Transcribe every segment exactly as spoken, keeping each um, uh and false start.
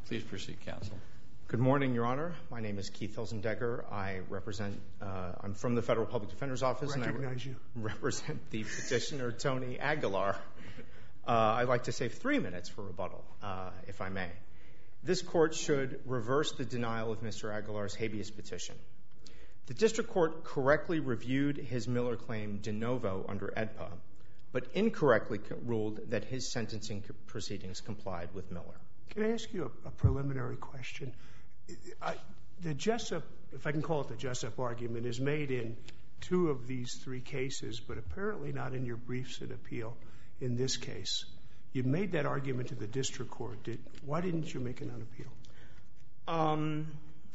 Please proceed, counsel. Good morning, Your Honor. My name is Keith Hilzendegger. I represent, uh, I'm from the Federal Public Defender's Office. Recognize and I re- you. represent the petitioner, Tony Aguilar. Uh, I'd like to save three minutes for rebuttal, uh, if I may. This court should reverse the denial of Mister Aguilar's habeas petition. The district court correctly reviewed his Miller claim de novo under E D P A, but incorrectly ruled that his sentencing proceedings complied with Miller. Can I ask you a, a preliminary question? I, the Jessup, if I can call it the Jessup argument, is made in two of these three cases, but apparently not in your briefs and appeal in this case. You made that argument to the district court. Did, why didn't you make it on appeal? Um,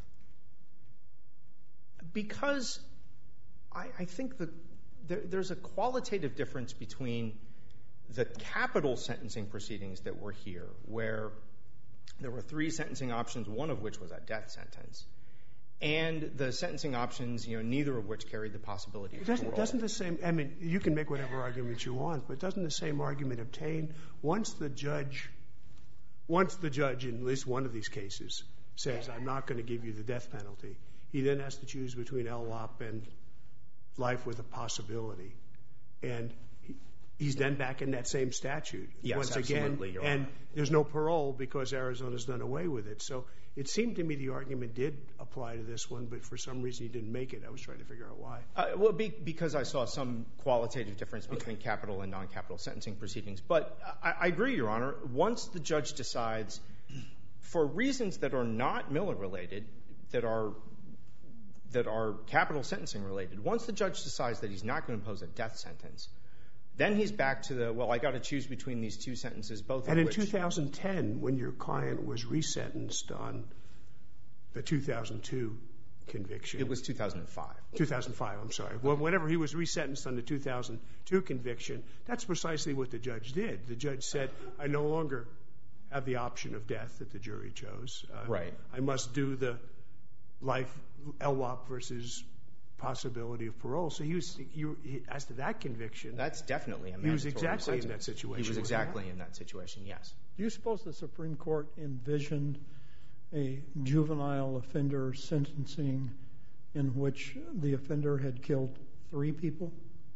because I, I think that there, there's a qualitative difference between the capital sentencing proceedings that were here, where there were three sentencing options, one of which was a death sentence, and the sentencing options, you know, neither of which carried the possibility of doesn't, parole. Doesn't the same, I mean, you can make whatever arguments you want, but doesn't the same argument obtain once the judge, once the judge in at least one of these cases says, I'm not going to give you the death penalty, he then has to choose between L W O P and life with a possibility. And he's then back in that same statute yes, once absolutely, again, Your and Honor. There's no parole because Arizona's done away with it. So it seemed to me the argument did apply to this one, but for some reason you didn't make it. I was trying to figure out why. Uh, well, be, because I saw some qualitative difference between okay. capital and non-capital sentencing proceedings. But I, I agree, Your Honor. Once the judge decides, for reasons that are not Miller-related, that are that are capital sentencing related, once the judge decides that he's not going to impose a death sentence, then he's back to the, well, I got to choose between these two sentences, both and of which... which... And in two thousand ten, when your client was resentenced on the two thousand two conviction... It was two thousand five. two thousand five, I'm sorry. Well, whenever he was resentenced on the two thousand two conviction, that's precisely what the judge did. The judge said, I no longer have the option of death that the jury chose. Uh, right. I must do the life L W O P versus possibility of parole. So he was, you, he, as to that conviction... That's definitely a mandatory He was exactly sentence. in that situation. He was exactly in that situation, yes. Do you suppose the Supreme Court envisioned a juvenile offender sentencing in which the offender had killed three people?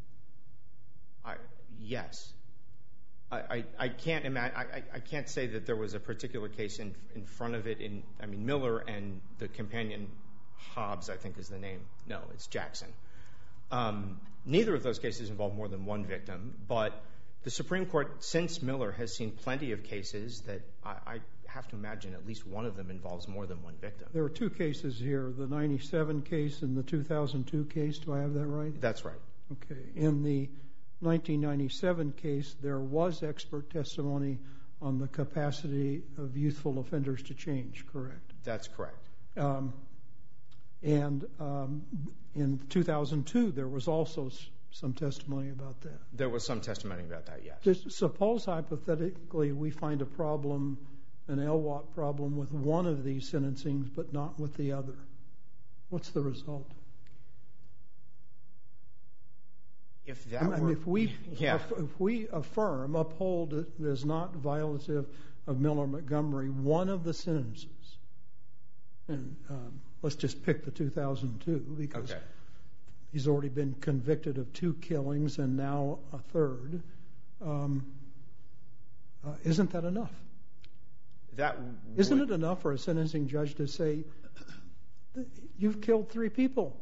I, yes. I, I, I can't imagine, I, I can't say that there was a particular case in, in front of it in, I mean, Miller and the companion Hobbs, I think is the name. No, it's Jackson. Um, neither of those cases involve more than one victim, but the Supreme Court, since Miller, has seen plenty of cases that I, I have to imagine at least one of them involves more than one victim. There are two cases here, the ninety-seven case and the two thousand two case. Do I have that right? That's right. Okay. In the nineteen ninety-seven case, there was expert testimony on the capacity of youthful offenders to change, correct? That's correct. Um, and um, in two thousand two, there was also s- some testimony about that. There was some testimony about that, yes. Just suppose, hypothetically, we find a problem, an L W O P problem with one of these sentencings, but not with the other. What's the result? If that I mean, were... if we, yeah. if, if we affirm, uphold it as not violative of Miller-Montgomery, one of the sentences, and um, let's just pick the two thousand two, because okay. he's already been convicted of two killings and now a third. Um, uh, isn't that enough? That Isn't would... it enough for a sentencing judge to say, you've killed three people?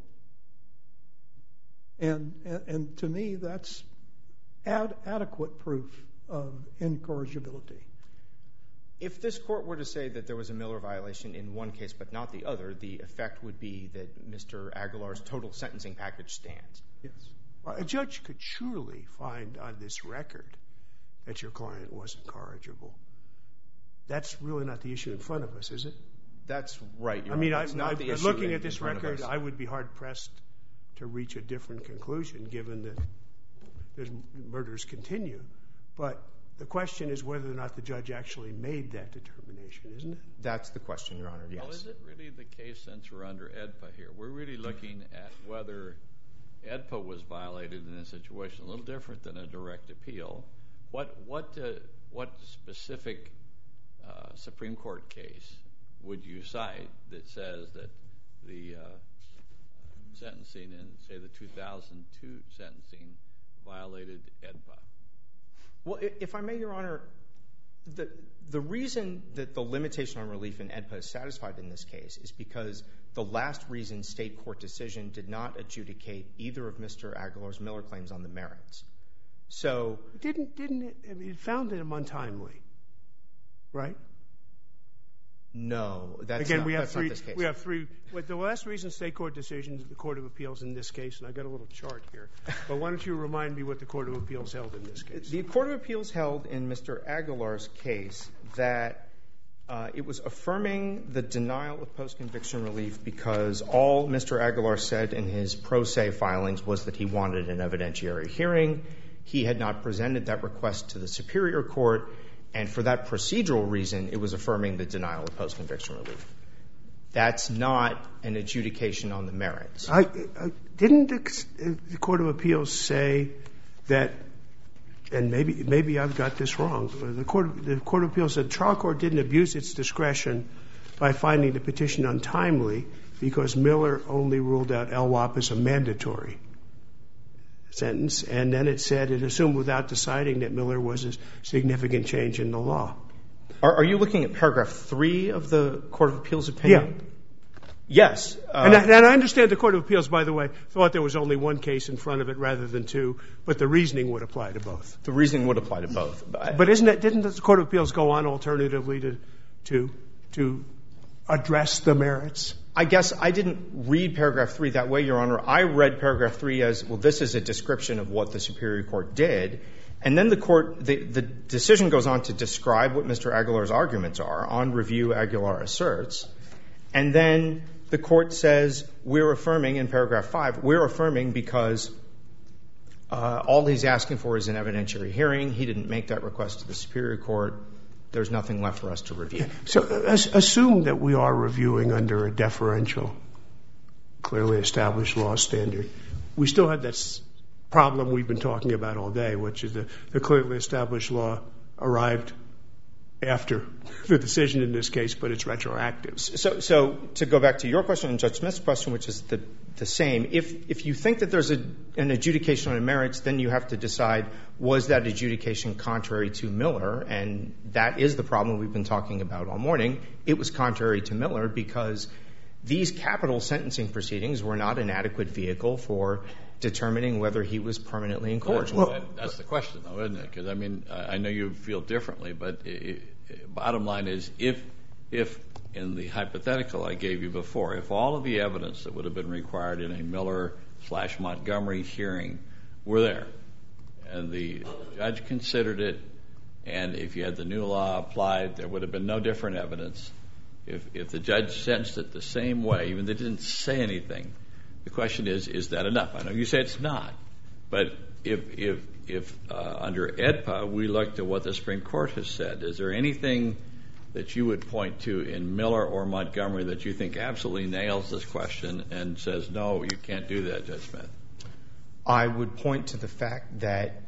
And, and, and to me, that's ad- adequate proof of incorrigibility. If this court were to say that there was a Miller violation in one case but not the other, the effect would be that Mister Aguilar's total sentencing package stands. Yes. Well, a judge could surely find on this record that your client was incorrigible. That's really not the issue in front of us, is it? That's right. Your I mean, Honor. I, That's not I, the issue looking in, at this in front of record, us. I would be hard-pressed to reach a different conclusion, given that there's, murders continue. But the question is whether or not the judge actually made that determination, isn't it? That's the question, Your Honor, yes. Well, is it really the case, since we're under E D P A here? We're really looking at whether E D P A was violated in this situation, a little different than a direct appeal. What, what, uh, what specific uh, Supreme Court case would you cite that says that the uh, sentencing in, say, the two thousand two sentencing violated AEDPA? Well, if I may, Your Honor, the, the reason that the limitation on relief in AEDPA is satisfied in this case is because the last reason state court decision did not adjudicate either of Mister Aguilar's Miller claims on the merits. So didn't didn't it, I mean, it found him untimely, right? No, that's Again, not, we have that's three. not this case. We have three. With the last recent state court decisions, the Court of Appeals in this case, and I got a little chart here. But why don't you remind me what the Court of Appeals held in this case? The Court of Appeals held in Mister Aguilar's case that uh, it was affirming the denial of post-conviction relief because all Mister Aguilar said in his pro se filings was that he wanted an evidentiary hearing. He had not presented that request to the Superior Court. And for that procedural reason, it was affirming the denial of post-conviction relief. That's not an adjudication on the merits. I, I, didn't the, the Court of Appeals say that, and maybe maybe I've got this wrong, the Court, the Court of Appeals said the trial court didn't abuse its discretion by finding the petition untimely because Miller only ruled out L W O P as a mandatory sentence, and then it said it assumed without deciding that Miller was a significant change in the law. Are, are you looking at paragraph three of the Court of Appeals opinion? Yeah. Yes. Uh, and, I, and I understand the Court of Appeals, by the way, thought there was only one case in front of it rather than two, but the reasoning would apply to both. The reasoning would apply to both. But, but isn't it, didn't the Court of Appeals go on alternatively to, to, to address the merits? I guess I didn't read paragraph three that way, Your Honor. I read paragraph three as, well, this is a description of what the Superior Court did. And then the court, the, the decision goes on to describe what Mister Aguilar's arguments are. On review, Aguilar asserts. And then the court says, we're affirming in paragraph five, we're affirming because uh, all he's asking for is an evidentiary hearing. He didn't make that request to the Superior Court. There's nothing left for us to review. So uh, assume that we are reviewing under a deferential, clearly established law standard. We still have this problem we've been talking about all day, which is the, the clearly established law arrived after the decision in this case, but it's retroactive. So, so to go back to your question and Judge Smith's question, which is the, the same, if, if you think that there's a, an adjudication on merits, then you have to decide, was that adjudication contrary to Miller? And that is the problem we've been talking about all morning. It was contrary to Miller because these capital sentencing proceedings were not an adequate vehicle for determining whether he was permanently incorrigible. Well, that's the question, though, isn't it? Because, I mean, I know you feel differently, but it, it, bottom line is if, if in the hypothetical I gave you before, if all of the evidence that would have been required in a Miller slash Montgomery hearing were there, and the judge considered it, and if you had the new law applied, there would have been no different evidence. If, if the judge sentenced it the same way, even if they didn't say anything, the question is, is that enough? I know you say it's not, but if, if, if uh, under AEDPA we looked at what the Supreme Court has said, is there anything that you would point to in Miller or Montgomery that you think absolutely nails this question and says, no, you can't do that, Judge Smith? I would point to the fact that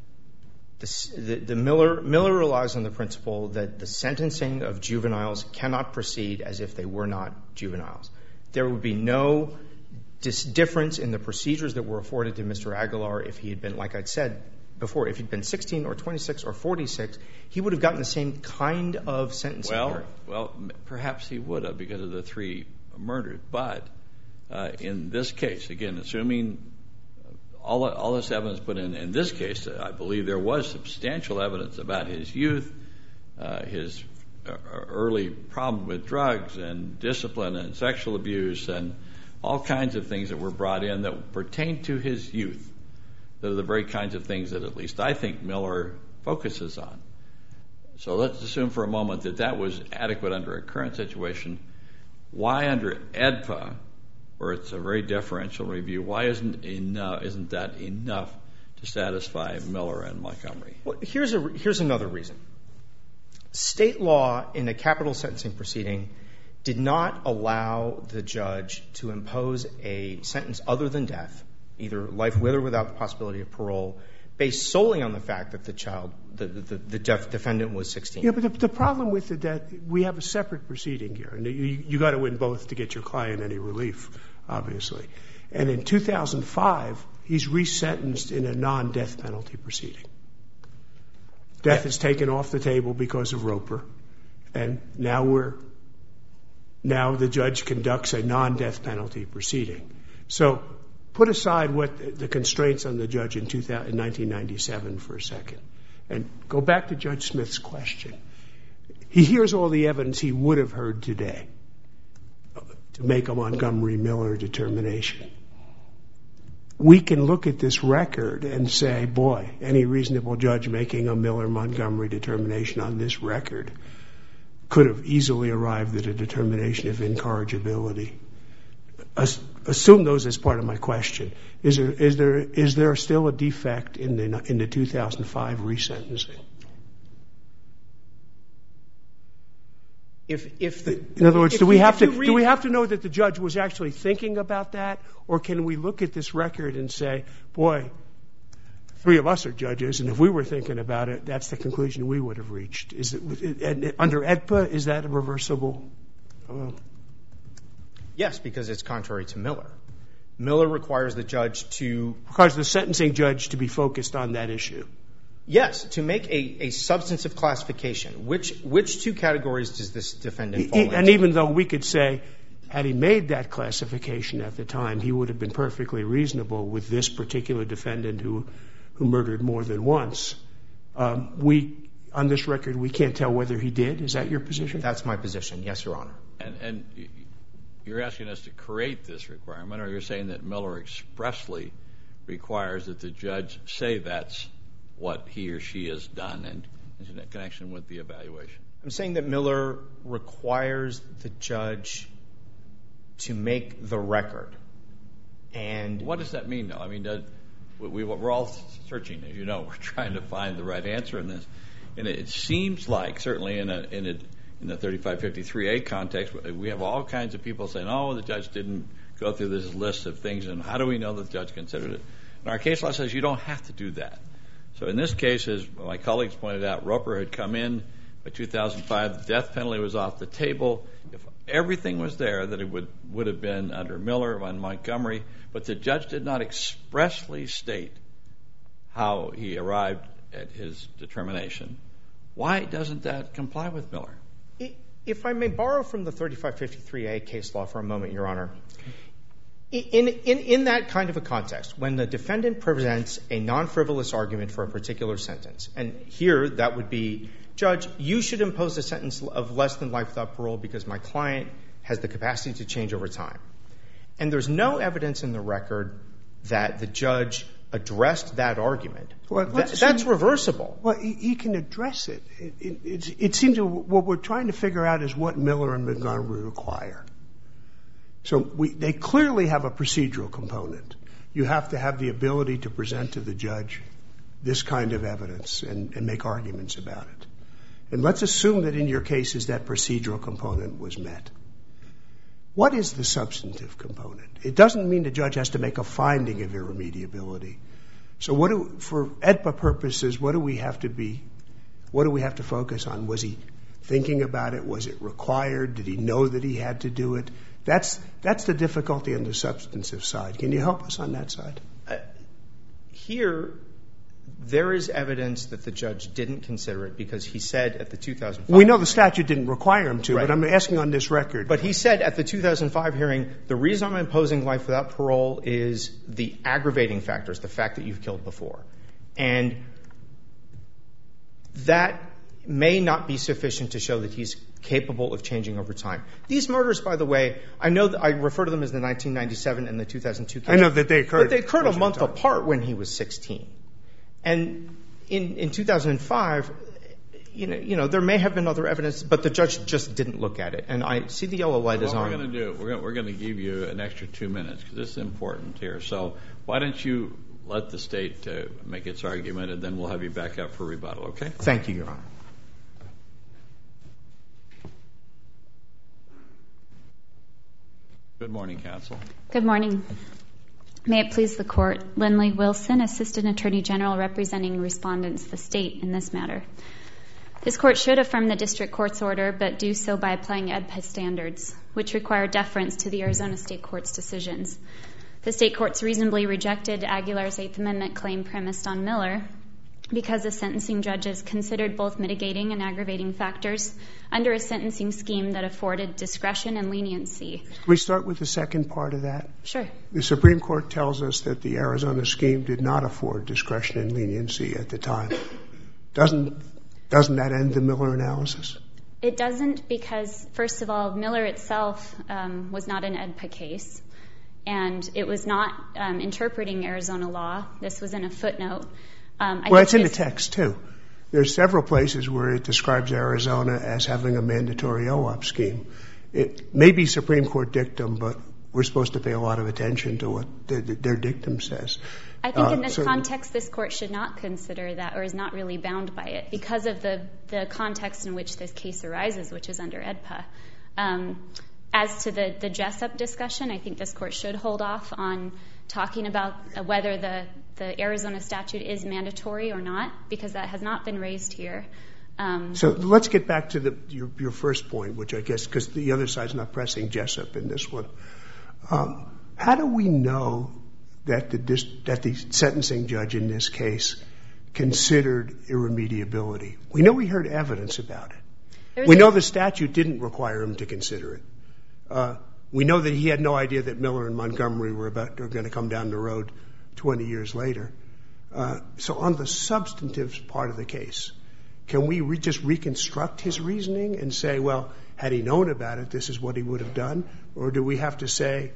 the, the, the Miller, Miller relies on the principle that the sentencing of juveniles cannot proceed as if they were not juveniles. There would be no dis- difference in the procedures that were afforded to Mister Aguilar if he had been, like I'd said before, if he'd been sixteen or twenty-six or forty-six, he would have gotten the same kind of sentencing. Well, hearing. well, perhaps he would have because of the three murders, but uh, in this case, again, assuming all, all this evidence put in, in this case, I believe there was substantial evidence about his youth, uh, his uh, early problem with drugs and discipline and sexual abuse and all kinds of things that were brought in that pertain to his youth. That are the very kinds of things that at least I think Miller focuses on. So let's assume for a moment that that was adequate under a current situation. Why under AEDPA, where it's a very deferential review, why isn't enough, isn't that enough to satisfy Miller and Montgomery? Well, here's, a, here's another reason. State law in a capital sentencing proceeding did not allow the judge to impose a sentence other than death, either life with or without the possibility of parole, based solely on the fact that the child, the, the, the def defendant was sixteen. Yeah, but the, the problem with the death, we have a separate proceeding here, and you, you got to win both to get your client any relief, obviously. And in two thousand five, he's resentenced in a non-death penalty proceeding. Death is taken off the table because of Roper, and now we're now the judge conducts a non-death penalty proceeding. So put aside what the constraints on the judge in, two thousand, in nineteen ninety-seven for a second, and go back to Judge Smith's question. He hears all the evidence he would have heard today to make a Montgomery-Miller determination. We can look at this record and say, boy, any reasonable judge making a Miller-Montgomery determination on this record could have easily arrived at a determination of incorrigibility. As, assume those as part of my question. Is there, is there, is there still a defect in the, in the two thousand five resentencing? If, if the, in other words, if do we you, have to read, do we have to know that the judge was actually thinking about that, or can we look at this record and say, boy, three of us are judges, and if we were thinking about it, that's the conclusion we would have reached? Is it under E D P A? Is that a reversible? Uh, yes, because it's contrary to Miller. Miller requires the judge to requires the sentencing judge to be focused on that issue. Yes, to make a, a substantive classification. Which which two categories does this defendant fall into? And even though we could say, had he made that classification at the time, he would have been perfectly reasonable with this particular defendant who who murdered more than once. Um, we, on this record, we can't tell whether he did. Is that your position? That's my position, yes, Your Honor. And, and you're asking us to create this requirement, or you're saying that Miller expressly requires that the judge say that's what he or she has done and in connection with the evaluation? I'm saying that Miller requires the judge to make the record. And what does that mean, though? I mean, does, we, we're all searching, as you know. We're trying to find the right answer in this. And it seems like, certainly in a, in a in the thirty-five fifty-three A context, we have all kinds of people saying, oh, the judge didn't go through this list of things, and how do we know that the judge considered it? And our case law says you don't have to do that. So in this case, as my colleagues pointed out, Roper had come in by two thousand five. The death penalty was off the table. If everything was there, that it would, would have been under Miller and Montgomery, but the judge did not expressly state how he arrived at his determination. Why doesn't that comply with Miller? If I may borrow from the thirty-five fifty-three A case law for a moment, Your Honor, in, in, in that kind of a context, when the defendant presents a non-frivolous argument for a particular sentence, and here that would be, Judge, you should impose a sentence of less than life without parole because my client has the capacity to change over time. And there's no evidence in the record that the judge addressed that argument. Well, that, that's reversible. Well, he, he can address it. It, it, it. it seems to, what we're trying to figure out is what Miller and Montgomery require. So we, they clearly have a procedural component. You have to have the ability to present to the judge this kind of evidence and, and make arguments about it. And let's assume that in your cases that procedural component was met. What is the substantive component? It doesn't mean the judge has to make a finding of irremediability. So what do, for E D P A purposes, what do we have to be, what do we have to focus on? Was he thinking about it? Was it required? Did he know that he had to do it? That's, that's the difficulty on the substantive side. Can you help us on that side? Uh, here, there is evidence that the judge didn't consider it because he said at the two thousand five We know the statute didn't require him to, right. but I'm asking on this record. But he said at the two thousand five hearing, the reason I'm imposing life without parole is the aggravating factors, the fact that you've killed before. And that may not be sufficient to show that he's capable of changing over time. These murders, by the way, I know that I refer to them as the nineteen ninety-seven and the two thousand two cases. I know that they occurred. But they occurred a month apart when he was sixteen. And in, in two thousand five, you know, you know, there may have been other evidence, but the judge just didn't look at it. And I see the yellow light what is on. What we're going to do, we're going, we're going to give you an extra two minutes because this is important here. So why don't you let the state uh, make its argument, and then we'll have you back up for rebuttal, okay? Thank you, Your Honor. Good morning, counsel. Good morning. May it please the Court, Lindley Wilson, Assistant Attorney General representing respondents, the state, in this matter. This Court should affirm the District Court's order, but do so by applying E D P A standards, which require deference to the Arizona State Court's decisions. The state courts reasonably rejected Aguilar's Eighth Amendment claim premised on Miller because the sentencing judges considered both mitigating and aggravating factors under a sentencing scheme that afforded discretion and leniency. Can we start with the second part of that? Sure. The Supreme Court tells us that the Arizona scheme did not afford discretion and leniency at the time. Doesn't, doesn't that end the Miller analysis? It doesn't because, first of all, Miller itself um, was not an E D P A case, and it was not um, interpreting Arizona law. This was in a footnote. Um, I well, it's in the this, text, too. There's several places where it describes Arizona as having a mandatory O O P scheme. It may be Supreme Court dictum, but we're supposed to pay a lot of attention to what the, the, their dictum says. I think uh, in this so, context, this Court should not consider that or is not really bound by it because of the, the context in which this case arises, which is under E D P A. Um, as to the, the Jessup discussion, I think this Court should hold off on talking about uh, whether the the Arizona statute is mandatory or not, because that has not been raised here. Um, so let's get back to the, your, your first point, which I guess, because the other side's not pressing Jessup in this one. Um, how do we know that the, that the sentencing judge in this case considered irremediability? We know he heard evidence about it. We know the statute didn't require him to consider it. Uh, we know that he had no idea that Miller and Montgomery were about were going to come down the road twenty years later. Uh, so on the substantive part of the case, can we re- just reconstruct his reasoning and say, well, had he known about it, this is what he would have done? Or do we have to say,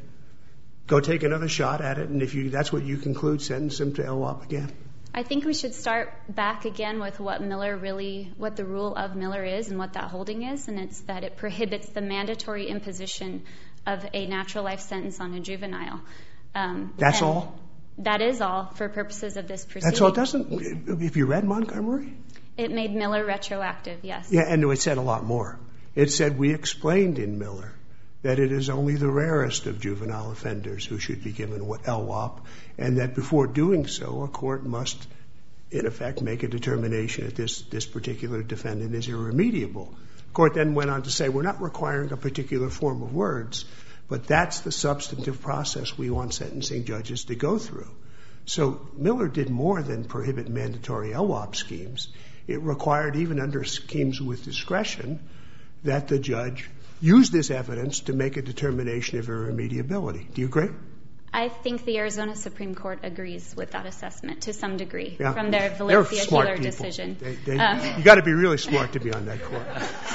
go take another shot at it, and if you, that's what you conclude, sentence him to L W O P again? I think we should start back again with what Miller really, what the rule of Miller is and what that holding is, and it's that it prohibits the mandatory imposition of a natural life sentence on a juvenile. Um, that's all? That is all for purposes of this proceeding. That's all. Doesn't, if you read Montgomery? It made Miller retroactive, yes. Yeah, and it said a lot more. It said, we explained in Miller that it is only the rarest of juvenile offenders who should be given L W O P, and that before doing so, a court must, in effect, make a determination that this, this particular defendant is irremediable. The court then went on to say, we're not requiring a particular form of words, but that's the substantive process we want sentencing judges to go through. So Miller did more than prohibit mandatory L W O P schemes. It required, even under schemes with discretion, that the judge use this evidence to make a determination of irremediability. Do you agree? I think the Arizona Supreme Court agrees with that assessment to some degree yeah. from their They're Valencia-Healer decision. They, they, um, you got to be really smart to be on that court.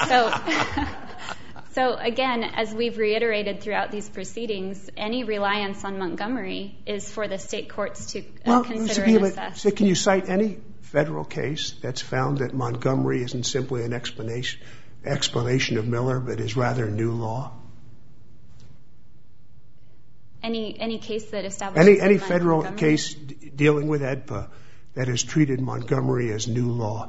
So, so again, as we've reiterated throughout these proceedings, any reliance on Montgomery is for the state courts to uh, well, consider so, and but, assess. So can you cite any federal case that's found that Montgomery isn't simply an explanation explanation of Miller, but is rather new law? Any any case that establishes any any federal Montgomery? case d- dealing with E D P A that has treated Montgomery as new law?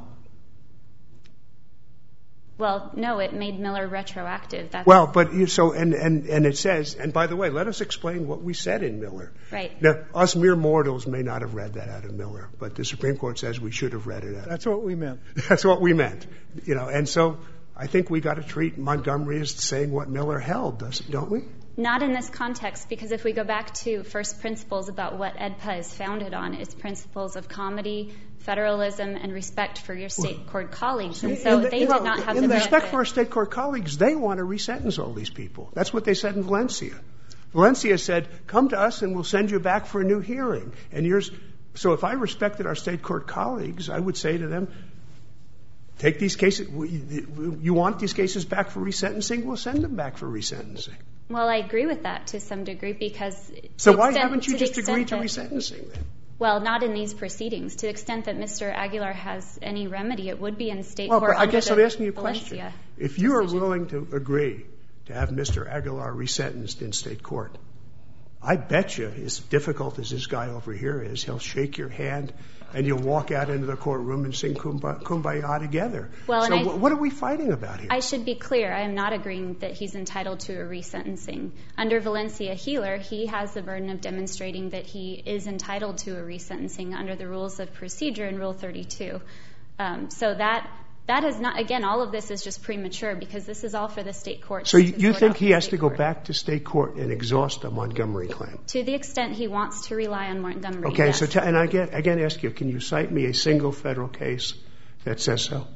Well, no, it made Miller retroactive. That's well, but you, so and, and and it says, and by the way, let us explain what we said in Miller. Right. Now, us mere mortals may not have read that out of Miller, but the Supreme Court says we should have read it out. That's what we meant. That's what we meant, you know. And so I think we got to treat Montgomery as saying what Miller held, don't we? Not in this context, because if we go back to first principles about what E D P A is founded on, it's principles of comity, federalism, and respect for your state court colleagues. And so the, they did well, not have in the the respect benefit. for our state court colleagues, they want to resentence all these people. That's what they said in Valencia. Valencia said, come to us and we'll send you back for a new hearing. And yours, so if I respected our state court colleagues, I would say to them, take these cases, you want these cases back for resentencing? We'll send them back for resentencing. Well, I agree with that to some degree because... So why extent, haven't you just agreed to that, resentencing then? Well, not in these proceedings. To the extent that Mister Aguilar has any remedy, it would be in state well, court but I guess under I'm asking you a Valencia question. If you are decision. willing to agree to have Mister Aguilar resentenced in state court, I bet you, as difficult as this guy over here is, he'll shake your hand and you'll walk out into the courtroom and sing Kumbaya, kumbaya together. Well, so I, what are we fighting about here? I should be clear. I am not agreeing that he's entitled to a resentencing. Under Valencia Healer, he has the burden of demonstrating that he is entitled to a resentencing under the rules of procedure in Rule thirty-two. Um, so that that is not, again, all of this is just premature because this is all for the state court. So you, you think he has to go back to state court and exhaust a Montgomery claim? To the extent he wants to rely on Montgomery, Okay, yes. so t- and I again, again ask you, can you cite me a single federal case that says so?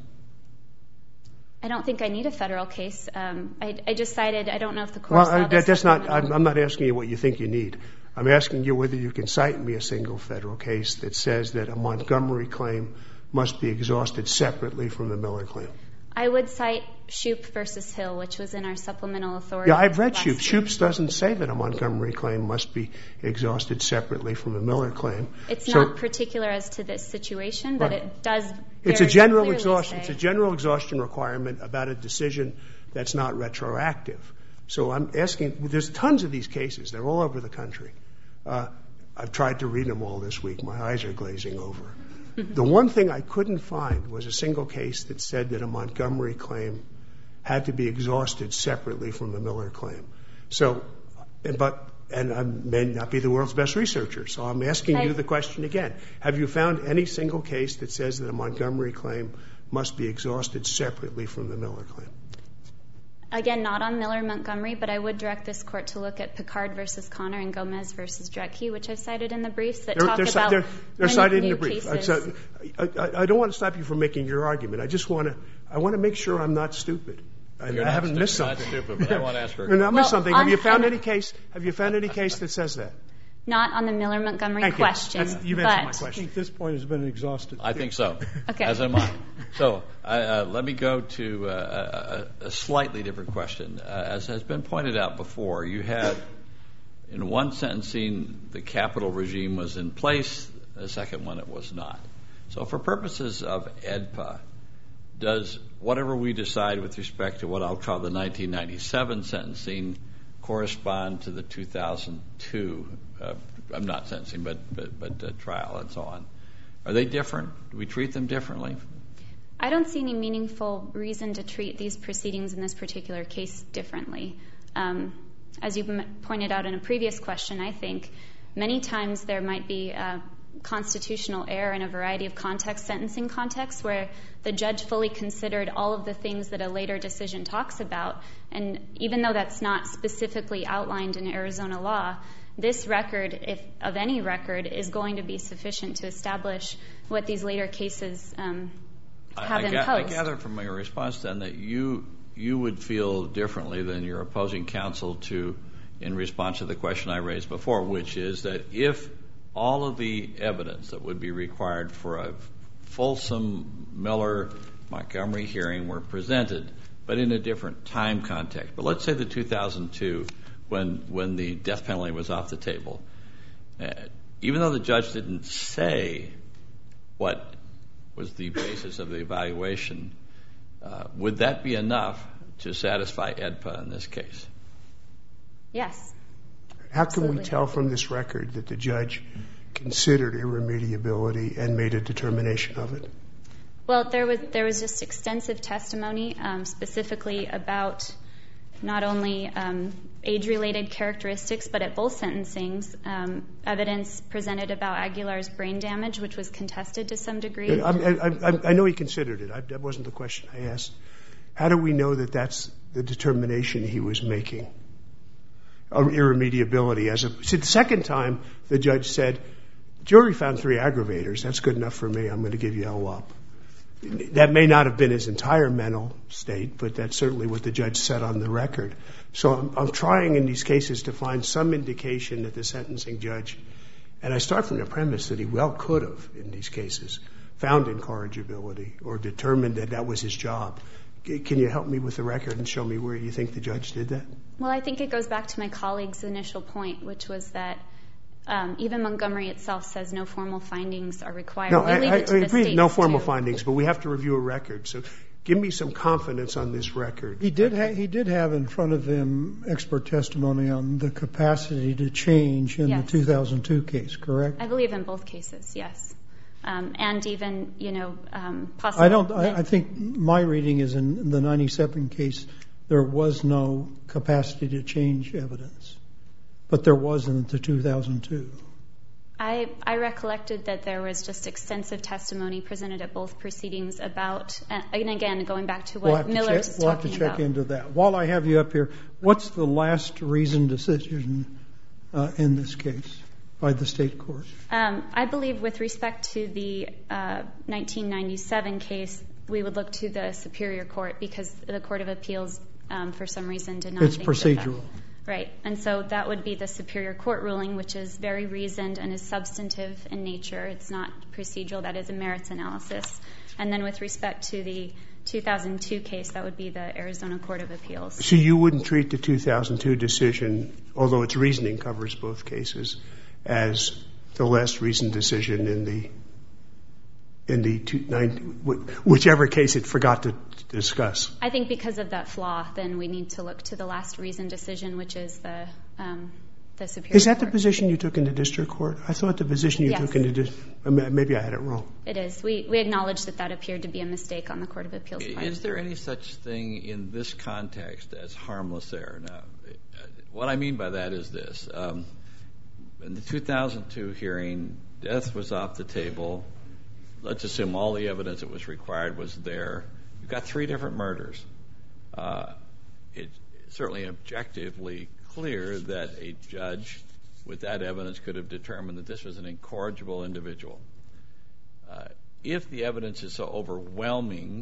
I don't think I need a federal case. Um, I, I just cited, I don't know if the court Well, saw I, this that, that's not, supplemental. I'm, I'm not asking you what you think you need. I'm asking you whether you can cite me a single federal case that says that a Montgomery claim must be exhausted separately from the Miller claim. I would cite Shoup versus Hill, which was in our supplemental authority. Yeah, I've read last Shoup. week. Shoup doesn't say that a Montgomery claim must be exhausted separately from a Miller claim. It's So- not particular as to this situation, but Right. it does It's a very general clearly exhaustion. say- It's a general exhaustion requirement about a decision that's not retroactive. So I'm asking. There's tons of these cases. They're all over the country. Uh, I've tried to read them all this week. My eyes are glazing over. The one thing I couldn't find was a single case that said that a Montgomery claim had to be exhausted separately from the Miller claim. So, but. And I may not be the world's best researcher, so I'm asking I- you the question again. Have you found any single case that says that a Montgomery claim must be exhausted separately from the Miller claim? Again, not on Miller Montgomery, but I would direct this court to look at Picard versus Connor and Gomez versus Drecke, which I've cited in the briefs that They're, talk they're, ci- about they're, they're when cited in new the brief. I, cases. so- I, I, I don't want to stop you from making your argument. I just want to. I want to make sure I'm not stupid. I, You're I not haven't stu- missed you're not something. stupid, but I want to ask her a And I missed Well, something. Have on- you found on- any case? Have you found any case that says that? Not on the Miller Montgomery Thank you. question, That's- you've answered my but I question. think this point has been exhausted. I think so. Okay. As am I. So I, uh, let me go to uh, a, a slightly different question. Uh, as has been pointed out before, you had in one sentencing the capital regime was in place, the second one it was not. So for purposes of E D P A, does whatever we decide with respect to what I'll call the nineteen ninety-seven sentencing correspond to the two thousand two, uh, I'm not sentencing, but, but, but uh, trial and so on? Are they different? Do we treat them differently? I don't see any meaningful reason to treat these proceedings in this particular case differently. Um, as you m- pointed out in a previous question, I think many times there might be uh, constitutional error in a variety of contexts, sentencing contexts, where the judge fully considered all of the things that a later decision talks about. And even though that's not specifically outlined in Arizona law, this record, if of any record, is going to be sufficient to establish what these later cases um, have I, I, imposed. ga- I gather from your response then that you you would feel differently than your opposing counsel to, in response to the question I raised before, which is that if all of the evidence that would be required for a fulsome Miller-Montgomery hearing were presented, but in a different time context. But let's say the two thousand two, when when the death penalty was off the table, uh, even though the judge didn't say what was the basis of the evaluation, uh, would that be enough to satisfy E D P A in this case? Yes. How can we Absolutely. tell from this record that the judge considered irremediability and made a determination of it? Well, there was there was just extensive testimony, um, specifically about not only um, age-related characteristics, but at both sentencings, um, evidence presented about Aguilar's brain damage, which was contested to some degree. I, I, I, I know he considered it. I, that wasn't the question I asked. How do we know that that's the determination he was making? Or irremediability. As a, see, the second time, the judge said, jury found three aggravators. That's good enough for me. I'm going to give you a W A P. That may not have been his entire mental state, but that's certainly what the judge said on the record. So I'm, I'm trying in these cases to find some indication that the sentencing judge, and I start from the premise that he well could have, in these cases, found incorrigibility or determined that that was his job. Can you help me with the record and show me where you think the judge did that? Well, I think it goes back to my colleague's initial point, which was that um, even Montgomery itself says no formal findings are required. No, We I, leave I, it to I the agree, states no formal to- findings, but we have to review a record. So give me some confidence on this record. He did, ha- he did have in front of him expert testimony on the capacity to change in Yes. the two thousand two case, correct? I believe in both cases, yes. Um, and even, you know, um, possibly... I don't. I, I think my reading is in the ninety-seven case, there was no capacity to change evidence, but there was in the two thousand two. I, I recollected that there was just extensive testimony presented at both proceedings about, uh, and again, going back to what We'll have to Miller's check, talking we'll have to check about. into that. While I have you up here, what's the last reasoned decision uh, in this case by the state court? Um, I believe with respect to the uh, nineteen ninety-seven case, we would look to the Superior Court because the Court of Appeals, um, for some reason, did not It's think that procedural. that- Right, and so that would be the Superior Court ruling, which is very reasoned and is substantive in nature. It's not procedural. That is a merits analysis. And then with respect to the two thousand two case, that would be the Arizona Court of Appeals. So you wouldn't treat the two thousand two decision, although its reasoning covers both cases, as the last reasoned decision in the in the two, nine, whichever case it forgot to discuss. I think because of that flaw, then we need to look to the last reasoned decision, which is the um, the Superior Court. Is that the position you took in the district court? I thought the position you Yes. took in the district, maybe I had it wrong. It is. We, we acknowledge that that appeared to be a mistake on the Court of Appeals' part. Is there any such thing in this context as harmless error? Now, what I mean by that is this. Um, in the two thousand two hearing, death was off the table. Let's assume all the evidence that was required was there. You've got three different murders. Uh, it's certainly objectively clear that a judge with that evidence could have determined that this was an incorrigible individual. Uh, if the evidence is so overwhelming,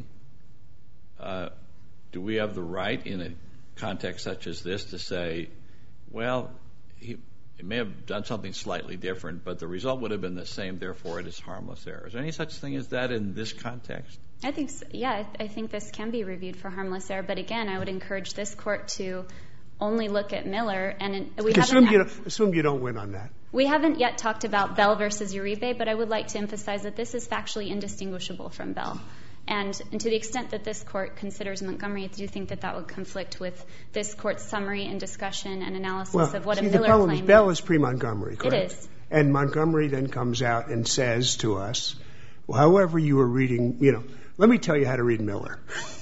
uh, do we have the right in a context such as this to say, well, he, he may have done something slightly different, but the result would have been the same, therefore it is harmless error. Is there any such thing as that in this context? I think, so, yeah, I, I think this can be reviewed for harmless error. But again, I would encourage this court to only look at Miller, and in, we Assume haven't you, don't, assume you don't win on that. we haven't yet talked about Bell versus Uribe, but I would like to emphasize that this is factually indistinguishable from Bell. And, and to the extent that this court considers Montgomery, I do think that that would conflict with this court's summary and discussion and analysis Well, of what see, a the Miller problem claim is Bell is pre-Montgomery, correct? It is. And Montgomery then comes out and says to us, well, however you were reading, you know, let me tell you how to read Miller.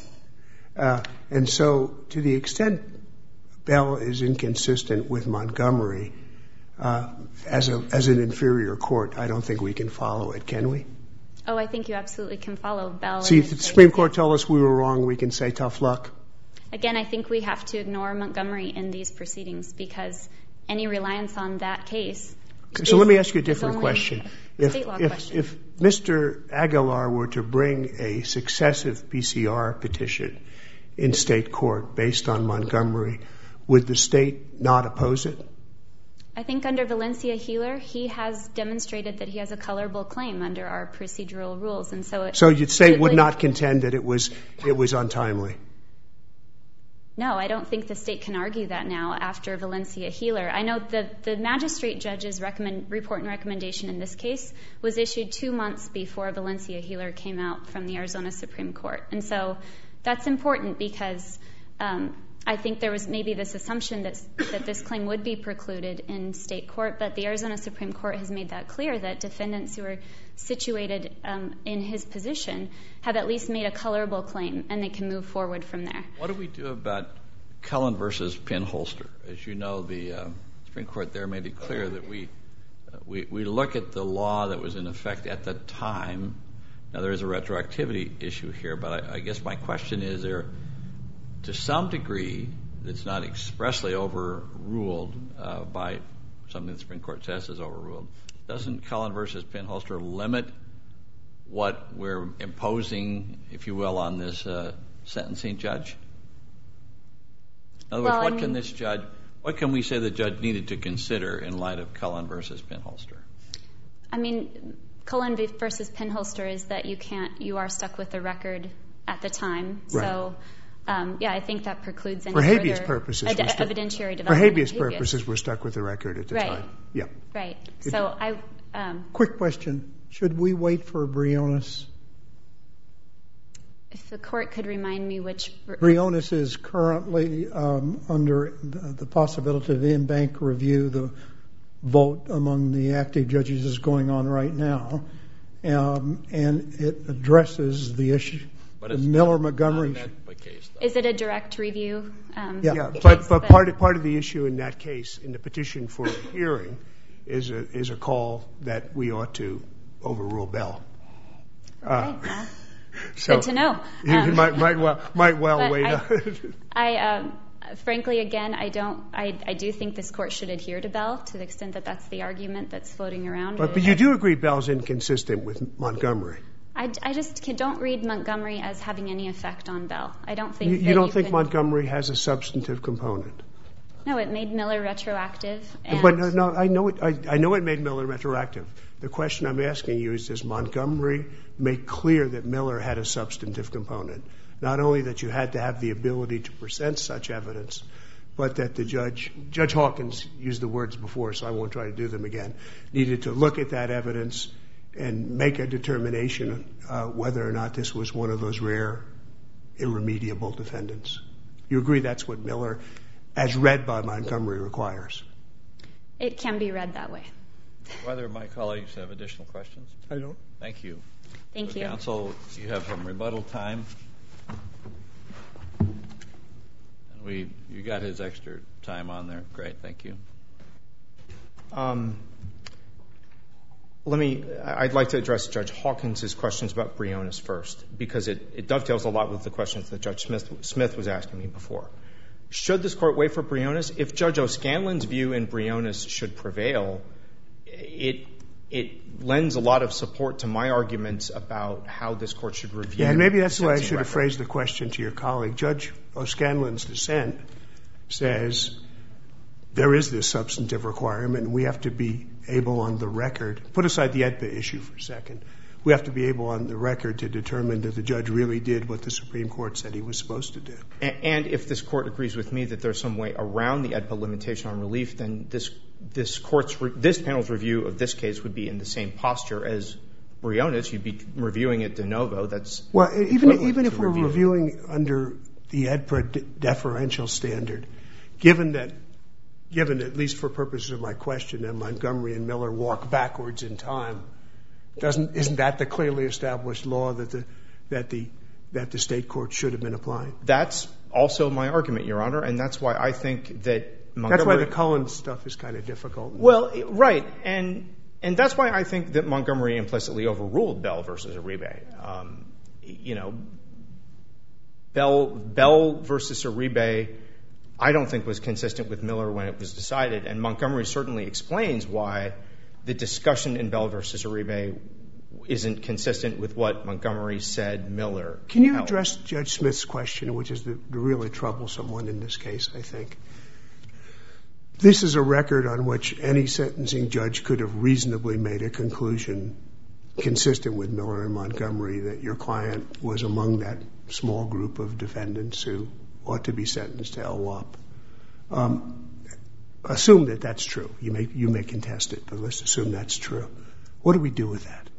uh, and so to the extent Bell is inconsistent with Montgomery, uh, as a as an inferior court, I don't think we can follow it, can we? Oh, I think you absolutely can follow Bell. See, in if this the case. Supreme Court told us we were wrong, we can say tough luck. Again, I think we have to ignore Montgomery in these proceedings because any reliance on that case. Okay, so is, let me ask you a is different only question. a If, state law if, question. if Mister Aguilar were to bring a successive P C R petition in state court based on Montgomery, would the state not oppose it? I think under Valencia Healer, he has demonstrated that he has a colorable claim under our procedural rules, and so. It, So you'd say it would not contend that it was it was untimely. No, I don't think the state can argue that now after Valencia Healer. I know the, the magistrate judge's recommend, report and recommendation in this case was issued two months before Valencia Healer came out from the Arizona Supreme Court. And so that's important because um, I think there was maybe this assumption that, that this claim would be precluded in state court, but the Arizona Supreme Court has made that clear that defendants who are situated um, in his position have at least made a colorable claim, and they can move forward from there. What do we do about Cullen versus Penholster? As you know, the uh, Supreme Court there made it clear that we, uh, we we look at the law that was in effect at the time. Now, there is a retroactivity issue here, but I, I guess my question is, there, to some degree, it's not expressly overruled uh, by something the Supreme Court says is overruled. Doesn't Cullen versus Penholster limit what we're imposing, if you will, on this uh, sentencing judge? In other words, Well, what I can mean- this judge, what can we say the judge needed to consider in light of Cullen versus Penholster? I mean, Cullen versus Penholster is that you can't, you are stuck with the record at the time. Right. So, um, yeah, I think that precludes any For habeas further purposes, ed- we're stuck- evidentiary development. For habeas of purposes, we're stuck with the record at the Right. time. Yeah. Right. So I, um, Quick question. Should we wait for Briones? If the court could remind me which... Briones is currently um, under the, the possibility of in-bank review. The vote among the active judges is going on right now. Um, and it addresses the issue. But it's Miller not, Montgomery. not an E D P A case, though. Is it a direct review? Um, Yeah. Yeah, case, but, but part of, part of the issue in that case, in the petition for hearing, is a, is a call that we ought to overrule Bell. Uh, Okay, well, so good to know. You, you Um, might, might well, might well but wait. I, I um, frankly, again, I don't. I, I do think this court should adhere to Bell to the extent that that's the argument that's floating around. but, but you do agree Bell's inconsistent with Montgomery. I, I just can, don't read Montgomery as having any effect on Bell. I don't think You, that you don't you think can, Montgomery has a substantive component? No, it made Miller retroactive. And But no, no, I know it. I, I know it made Miller retroactive. The question I'm asking you is: does Montgomery make clear that Miller had a substantive component? Not only that you had to have the ability to present such evidence, but that the judge, Judge Hawkins used the words before, so I won't try to do them again, needed to look at that evidence and make a determination uh, whether or not this was one of those rare, irremediable defendants. You agree that's what Miller, as read by Montgomery, requires? it can be read that way. Whether my colleagues have additional questions? I don't. Thank you. Thank So, you. Counsel, you have some rebuttal time. And we, you got his extra time on there. Great, thank you. Um, let me, I'd like to address Judge Hawkins' questions about Briones first, because it, it dovetails a lot with the questions that Judge Smith, Smith was asking me before. Should this court wait for Briones? If Judge O'Scanlan's view in Briones should prevail, it it lends a lot of support to my arguments about how this court should review. Yeah, and maybe that's the the way I sentencing should have record. phrased the question to your colleague. Judge O'Scanlan's dissent says there is this substantive requirement, and we have to be able on the record, put aside the E D P A issue for a second, we have to be able on the record to determine that the judge really did what the Supreme Court said he was supposed to do. And, and if this court agrees with me that there's some way around the E D P A limitation on relief, then this this court's re- this panel's review of this case would be in the same posture as Briones. You'd be reviewing it de novo. That's Well, even equivalent even if to we're review. reviewing under the E D P A de- deferential standard, given that, given at least for purposes of my question, that Montgomery and Miller walk backwards in time, doesn't isn't that the clearly established law that the that the that the state court should have been applying? That's also my argument, Your Honor, and that's why I think that Montgomery. That's why the Cullen stuff is kind of difficult. Well, right, and and that's why I think that Montgomery implicitly overruled Bell versus Uribe. Um, you know, Bell Bell versus Uribe, I don't think was consistent with Miller when it was decided, and Montgomery certainly explains why the discussion in Bell versus Uribe isn't consistent with what Montgomery said Miller Can you held. address Judge Smith's question, which is the, the really troublesome one in this case, I think? This is a record on which any sentencing judge could have reasonably made a conclusion consistent with Miller and Montgomery that your client was among that small group of defendants who ought to be sentenced to L W O P. Um, assume that that's true. You may, you may contest it, but let's assume that's true. What do we do with that?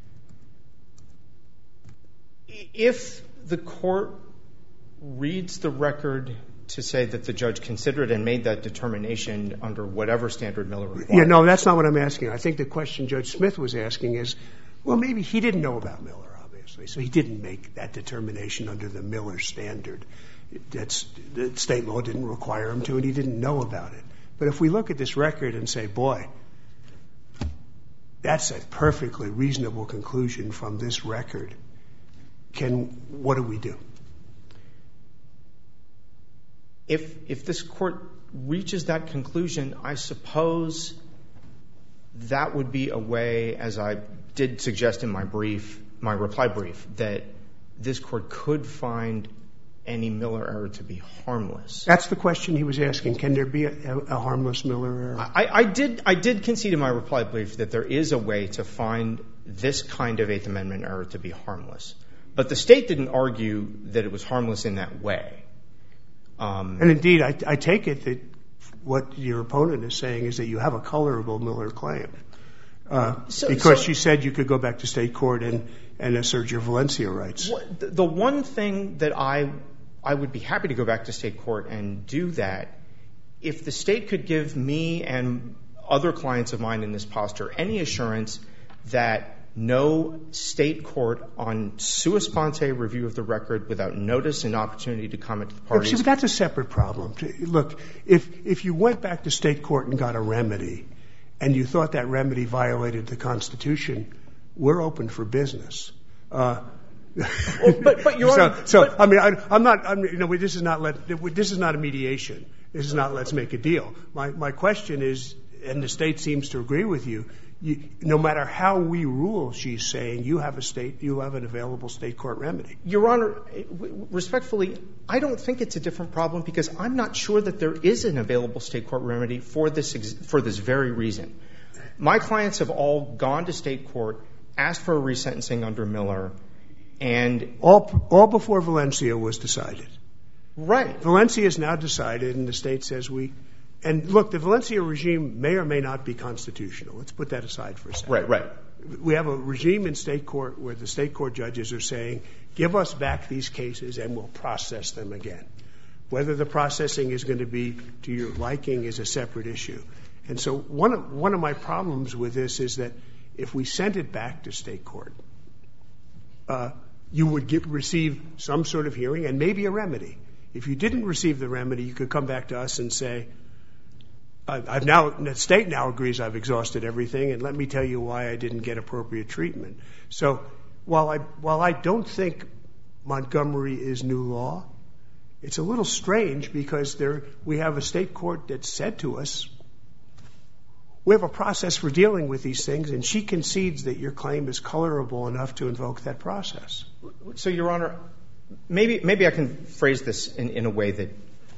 If the court reads the record to say that the judge considered and made that determination under whatever standard Miller required. Yeah, no, that's not what I'm asking. I think the question Judge Smith was asking is, well, maybe he didn't know about Miller, obviously, so he didn't make that determination under the Miller standard. That's, the state law didn't require him to, and he didn't know about it. But if we look at this record and say, boy, that's a perfectly reasonable conclusion from this record, can, what do we do? If if this court reaches that conclusion, I suppose that would be a way, as I did suggest in my brief, my reply brief, that this court could find any Miller error to be harmless. That's the question he was asking. Can there be a, a harmless Miller error? I, I did I did concede in my reply brief that there is a way to find this kind of Eighth Amendment error to be harmless. But the state didn't argue that it was harmless in that way. Um, and indeed, I, I take it that what your opponent is saying is that you have a colorable Miller claim. Uh, So- because so- she said you could go back to state court and and assert your Valencia rights. The one thing that I I would be happy to go back to state court and do that, if the state could give me and other clients of mine in this posture any assurance that no state court on sua sponte review of the record without notice and opportunity to comment to the parties. See, but that's a separate problem. Look, if if you went back to state court and got a remedy, and you thought that remedy violated the Constitution, we're open for business. Uh, well, but, but you're so, on, so but, I mean, I, I'm not. I'm, you know, we, this is not let. This is not a mediation. This is not let's make a deal. My my question is, and the state seems to agree with you. You, no matter how we rule, she's saying you have a state, you have an available state court remedy. Your Honor, respectfully, I don't think it's a different problem because I'm not sure that there is an available state court remedy for this for this very reason. My clients have all gone to state court, asked for a resentencing under Miller, and all all before Valencia was decided. Right. Valencia is now decided, and the state says we. And look, the Valencia regime may or may not be constitutional. Let's put that aside for a second. Right, right. We have a regime in state court where the state court judges are saying, give us back these cases and we'll process them again. Whether the processing is going to be to your liking is a separate issue. And so one of, one of my problems with this is that if we sent it back to state court, uh, you would get, receive some sort of hearing and maybe a remedy. If you didn't receive the remedy, you could come back to us and say, I've now, the state now agrees I've exhausted everything, and let me tell you why I didn't get appropriate treatment. So while I, while I don't think Montgomery is new law, it's a little strange because there, we have a state court that said to us, we have a process for dealing with these things, and she concedes that your claim is colorable enough to invoke that process. So, Your Honor, maybe, maybe I can phrase this in, in a way that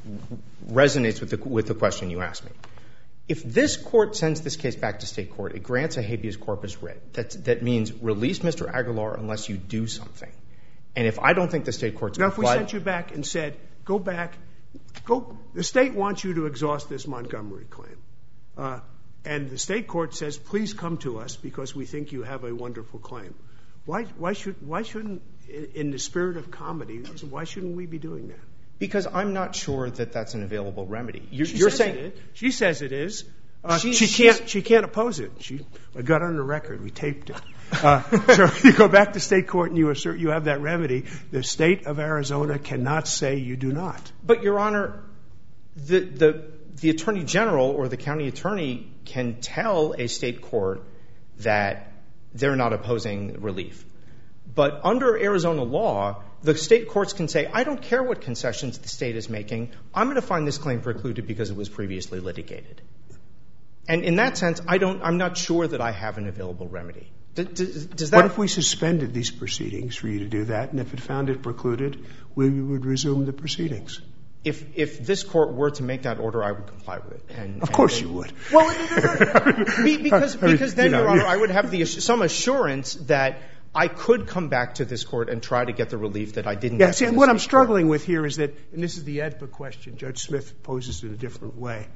resonates with the, with the question you asked me. If this court sends this case back to state court, it grants a habeas corpus writ. That, that means release Mister Aguilar unless you do something. And if I don't think the state court's Now, complied, if we sent you back and said, go back, go, the state wants you to exhaust this Montgomery claim. Uh, and the state court says, please come to us because we think you have a wonderful claim. Why, why should, why shouldn't, in the spirit of comedy, why shouldn't we be doing that? Because I'm not sure that that's an available remedy. You're, she you're says saying it is. She says it is. Uh, she, she can't. She can't oppose it. She. I got it on the record. We taped it. Uh, so if you go back to state court and you assert you have that remedy, the state of Arizona cannot say you do not. But Your Honor, the the the attorney general or the county attorney can tell a state court that they're not opposing relief. But under Arizona law, the state courts can say, I don't care what concessions the state is making. I'm going to find this claim precluded because it was previously litigated. And in that sense, I don't, I'm not sure that I have an available remedy. Does, does that? What if we suspended these proceedings for you to do that, and if it found it precluded, we would resume the proceedings? If if this court were to make that order, I would comply with it. And, of course and, you would. Well, because, because then, you know, Your Honor, I would have the, some assurance that I could come back to this court and try to get the relief that I didn't yeah, get. See, from and the what I'm state struggling court. with here is that, and this is the A D P A question, Judge Smith poses it in a different way.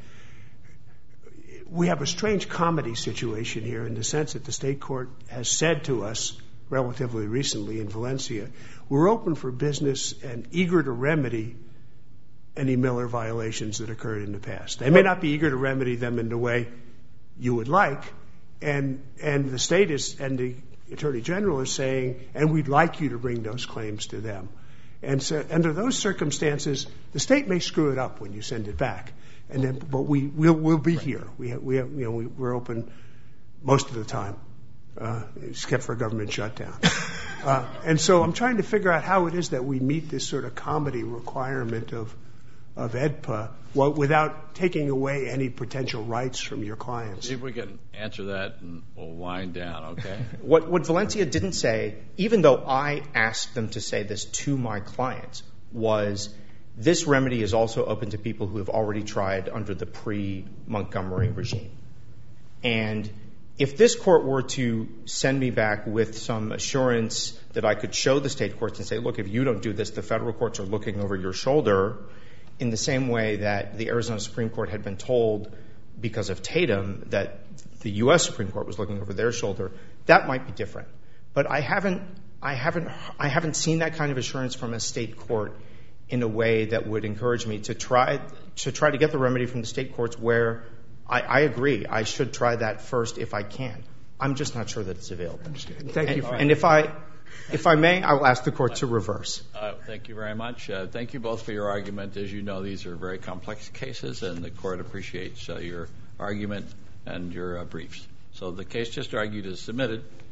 We have a strange comedy situation here in the sense that the state court has said to us relatively recently in Valencia, we're open for business and eager to remedy any Miller violations that occurred in the past. They may not be eager to remedy them in the way you would like, and and the state is, and the Attorney General is saying, and we'd like you to bring those claims to them. And so under those circumstances, the state may screw it up when you send it back. And then, but we we'll, we'll be here. We have, we have, you know we, we're open most of the time, uh, except for a government shutdown. uh, and so I'm trying to figure out how it is that we meet this sort of comedy requirement of of A D P A well, without taking away any potential rights from your clients. See if we can answer that, and we'll wind down. Okay. What what Valencia didn't say, even though I asked them to say this to my clients, was this remedy is also open to people who have already tried under the pre-Montgomery regime. And if this court were to send me back with some assurance that I could show the state courts and say, look, if you don't do this, the federal courts are looking over your shoulder, in the same way that the Arizona Supreme Court had been told because of Tatum that the U S Supreme Court was looking over their shoulder, that might be different. But I haven't I haven't I haven't seen that kind of assurance from a state court in a way that would encourage me to try to try to get the remedy from the state courts where I, I agree I should try that first if I can. I'm just not sure that it's available. Thank and, you. For and if I if I may, I will ask the court to reverse. Uh, thank you very much. Uh, thank you both for your argument. As you know, these are very complex cases, and the court appreciates uh, your argument and your uh, briefs. So the case just argued is submitted.